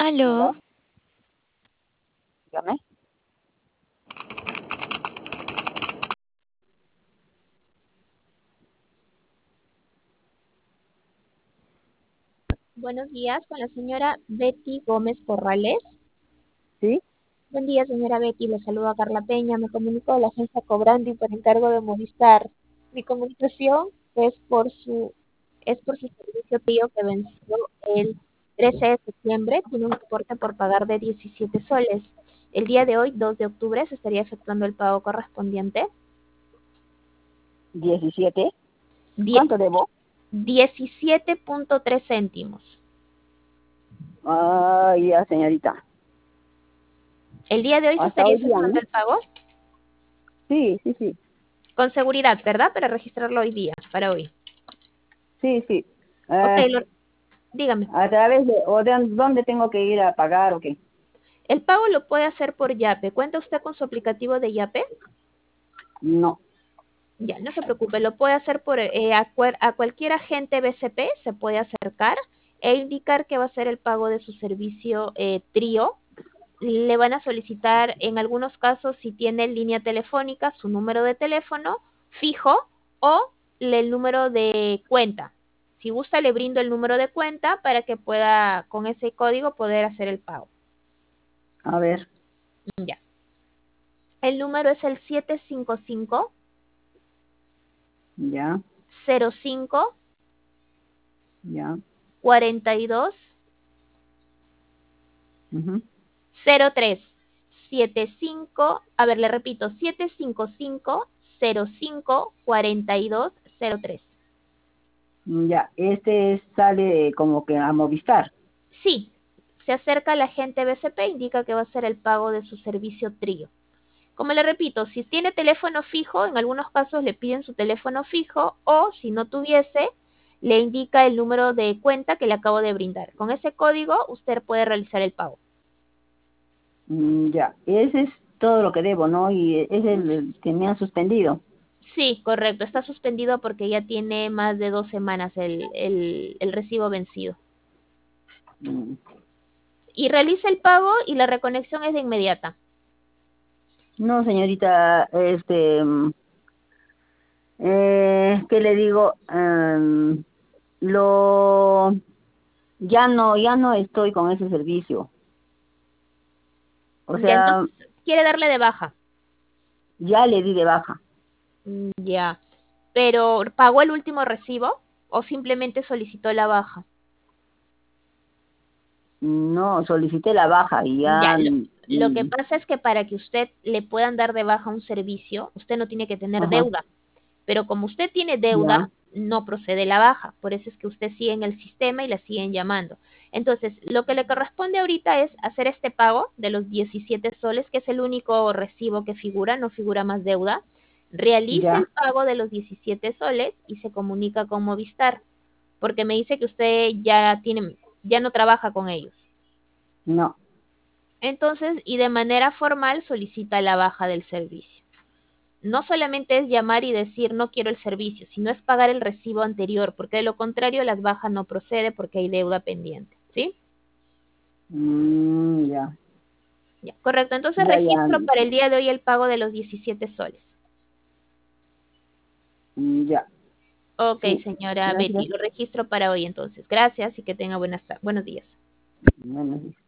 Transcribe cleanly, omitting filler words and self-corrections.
Aló, ¿Aló? Dígame. Buenos días, con la señora Betty Gómez Corrales. ¿Sí? Buen día, señora Betty, le saluda Carla Peña. Me comunico de la agencia Cobrandi por encargo de Movistar. Mi comunicación es por su servicio tío que venció el 13 de septiembre. Tiene un importe por pagar de 17 soles. El día de hoy, 2 de octubre, se estaría efectuando el pago correspondiente. 17. Die- ¿Cuánto debo? 17.3 céntimos. Ay, ya, señorita. El día de hoy se Hasta estaría hoy día, ¿no? efectuando el pago. Sí, sí, sí. Con seguridad, ¿verdad? Para registrarlo hoy día, para hoy. Sí, sí. Ok, dígame. ¿A través de dónde tengo que ir a pagar o qué? El pago lo puede hacer por Yape. ¿Cuenta usted con su aplicativo de Yape? No. Ya, no se preocupe, lo puede hacer a cualquier agente BCP, se puede acercar e indicar que va a ser el pago de su servicio Trío. Le van a solicitar, en algunos casos, si tiene línea telefónica, su número de teléfono fijo o el número de cuenta. Si gusta, le brindo el número de cuenta para que pueda, con ese código, poder hacer el pago. A ver, Ya. El número es el 755 ya, 05 ya. 42 Ujú. 03 75, a ver, le repito, 755 05 42 03. Ya, sale como que a Movistar. Sí, se acerca al agente BCP, indica que va a ser el pago de su servicio Trío. Como le repito, si tiene teléfono fijo, en algunos casos le piden su teléfono fijo o si no tuviese, le indica el número de cuenta que le acabo de brindar. Con ese código usted puede realizar el pago. Ya, ese es todo lo que debo, ¿no? Y es el que me han suspendido. Sí, correcto. Está suspendido porque ya tiene más de 2 semanas el recibo vencido. Mm. Y realiza el pago y la reconexión es de inmediata. No, señorita, ¿qué le digo? Lo ya no estoy con ese servicio. O Ya, sea, entonces, quiere darle de baja. ya le di de baja. Ya. Pero, ¿pagó el último recibo o simplemente solicitó la baja? No, solicité la baja y Ya, ya, lo que pasa es que para que usted le puedan dar de baja un servicio, usted no tiene que tener ajá, deuda. Pero como usted tiene deuda, ya, no procede la baja. Por eso es que usted sigue en el sistema y la siguen llamando. Entonces, lo que le corresponde ahorita es hacer este pago de los 17 soles, que es el único recibo que figura, no figura más deuda. Realice el ya, pago de los 17 soles y se comunica con Movistar, porque me dice que usted ya no trabaja con ellos. no, Entonces, y de manera formal solicita la baja del servicio. No solamente es llamar y decir no quiero el servicio, sino es pagar el recibo anterior, porque de lo contrario las bajas no procede porque hay deuda pendiente, ¿sí? ya, Ya, correcto. Entonces ya, ya, registro para el día de hoy el pago de los 17 soles. ya, Ok, sí, señora Betty, gracias. lo registro para hoy entonces. Gracias y que tenga buenos días. Bueno,